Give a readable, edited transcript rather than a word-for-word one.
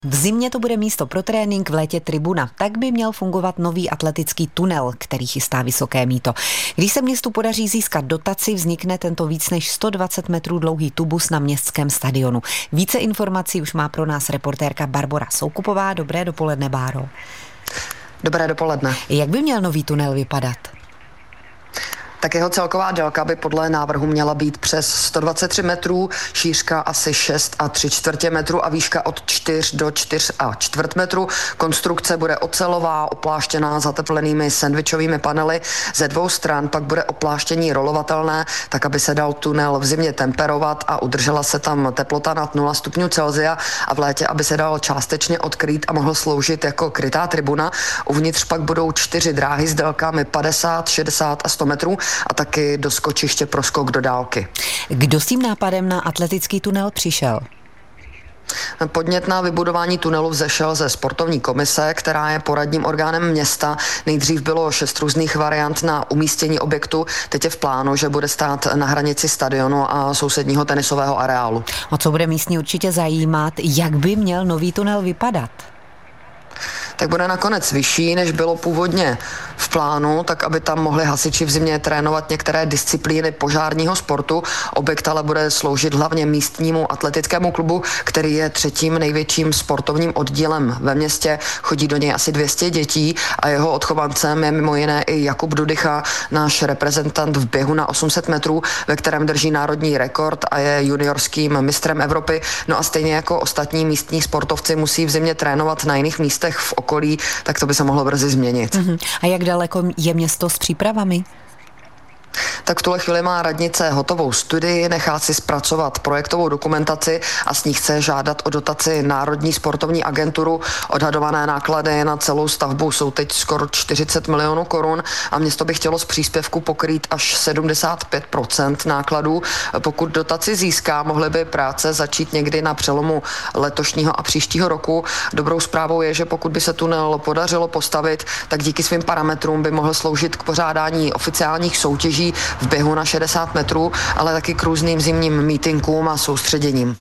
V zimě to bude místo pro trénink, v létě tribuna. Tak by měl fungovat nový atletický tunel, který chystá Vysoké Mýto. Když se městu podaří získat dotaci, vznikne tento víc než 120 metrů dlouhý tubus na městském stadionu. Více informací už má pro nás reportérka Barbora Soukupová. Dobré dopoledne, Báro. Dobré dopoledne. Jak by měl nový tunel vypadat? Tak jeho celková délka by podle návrhu měla být přes 123 metrů, šířka asi 6,75 metru a výška od 4 do 4,25 metru. Konstrukce bude ocelová, opláštěná zateplenými sendvičovými panely. Ze dvou stran pak bude opláštění rolovatelné, tak aby se dal tunel v zimě temperovat a udržela se tam teplota nad 0 stupňů Celsia a v létě, aby se dal částečně odkrýt a mohl sloužit jako krytá tribuna. Uvnitř pak budou 4 dráhy s délkami 50, 60 a 100 metrů a taky doskočiště pro skok do dálky. Kdo s tím nápadem na atletický tunel přišel? Podnět na vybudování tunelu vzešel ze sportovní komise, která je poradním orgánem města. Nejdřív bylo 6 různých variant na umístění objektu. Teď je v plánu, že bude stát na hranici stadionu a sousedního tenisového areálu. O co bude místní určitě zajímat, jak by měl nový tunel vypadat? Tak bude nakonec vyšší, než bylo původně v plánu, tak aby tam mohli hasiči v zimě trénovat některé disciplíny požárního sportu. Objekt ale bude sloužit hlavně místnímu atletickému klubu, který je 3. největším sportovním oddílem ve městě. Chodí do něj asi 200 dětí a jeho odchovancem je mimo jiné i Jakub Dudycha, náš reprezentant v běhu na 800 metrů, ve kterém drží národní rekord a je juniorským mistrem Evropy. No a stejně jako ostatní místní sportovci musí v zimě trénovat na jiných místech v okolí, tak to by se mohlo brzy změnit. A jak daleko je město s přípravami? Tak v tuhle chvíli má radnice hotovou studii, nechá si zpracovat projektovou dokumentaci a s ní chce žádat o dotaci Národní sportovní agenturu. Odhadované náklady na celou stavbu jsou teď skoro 40 milionů korun a město by chtělo z příspěvku pokrýt až 75% nákladů. Pokud dotaci získá, mohly by práce začít někdy na přelomu letošního a příštího roku. Dobrou zprávou je, že pokud by se tunel podařilo postavit, tak díky svým parametrům by mohl sloužit k pořádání oficiálních soutěží v běhu na 60 metrů, ale taky k různým zimním mítinkům a soustředěním.